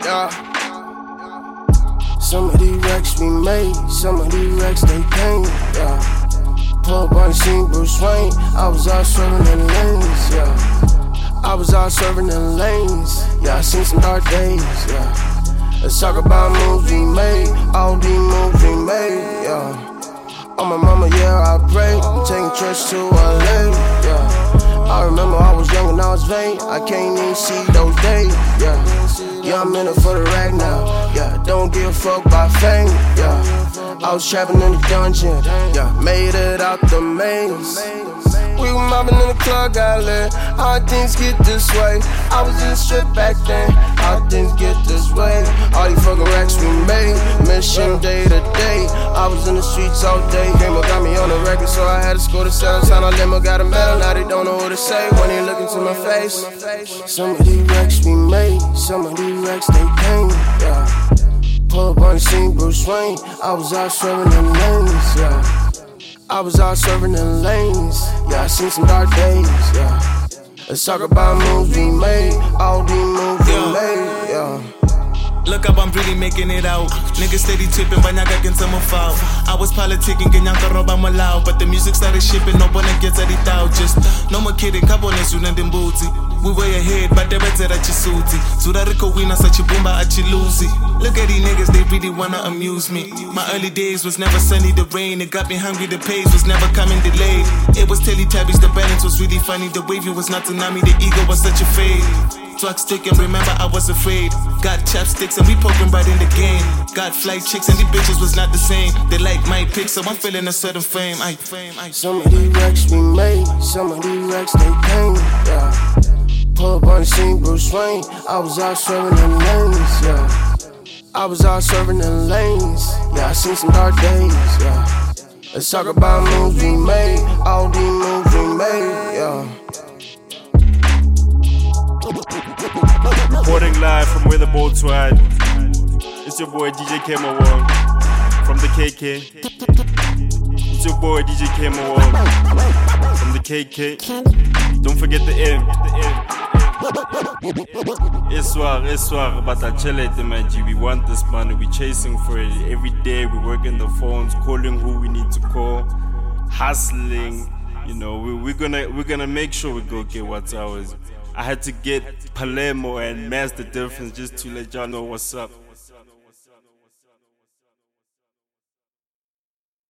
Yeah. Some of these racks we made, some of these racks they came, yeah. Pull up on the scene, Bruce Wayne. I was out serving in lanes, yeah. I was out serving in lanes, yeah. I seen some dark days, yeah. Let's talk about moves we made, all these moves we made, yeah. On my mama, yeah, I pray. Taking trips to LA, yeah. I remember I was young and I was vain. I can't even see those days, yeah. Yeah, I'm in it for the rag now, yeah. Don't give a fuck by fame, yeah. I was trapping in the dungeon, yeah. Made it out the maze. We were mobbing in the club, got lit. How things get this way? I was in the strip back then. How things get this way? All these fucking racks we made, mission day to day. I was in the streets all day. Gamer got me on the record, so I had to score the sales. Time I limo got a medal, now they don't know what to say when they look into my face. Some of these racks we made, some of these racks they came, yeah. Pull up on the scene, Bruce Wayne. I was out serving in lanes, yeah. I was out serving in lanes, yeah. I seen some dark days, yeah. Let's talk about moves we made, all these moves we made, yeah. Look up, I'm really making it out. Niggas steady tipping, banyak akin sa mafao. I was politicking, ganyan ka roba malao. But the music started shipping, no one gets editado. Just no more kidding, kabones yun nandin buti. We way ahead, but they're better at chisuti. Zurariko wina sa chibumba at chilusi. Look at these niggas, they really wanna amuse me. My early days was never sunny, the rain. It got me hungry, the pace was never coming delayed. It was Teletubbies, the balance was really funny. The wavy was not tsunami, the ego was such a fade. Truck stick and remember I was afraid. Got chapsticks and we poking right in the game. Got flight chicks and these bitches was not the same. They like my pics, so I'm feeling a certain fame. Some of these racks we made, some of these racks they came, yeah. Pull up on the scene, Bruce Wayne. I was out serving in lanes, yeah. I was out serving in lanes, yeah. I seen some dark days, yeah. Let's talk about moves we made, all these moves we made, yeah. Reporting live from where the boats ride. It's your boy DJ Kemawong from the KK. It's your boy DJ Kemawong from the KK. Don't forget the M. Eswar, but I chill at the G. We want this money, we chasing for it. Every day we working the phones, calling who we need to call, hustling. You know, we're gonna make sure we go get what's ours. I had to get Palermo and Master Difference just to let y'all know what's up.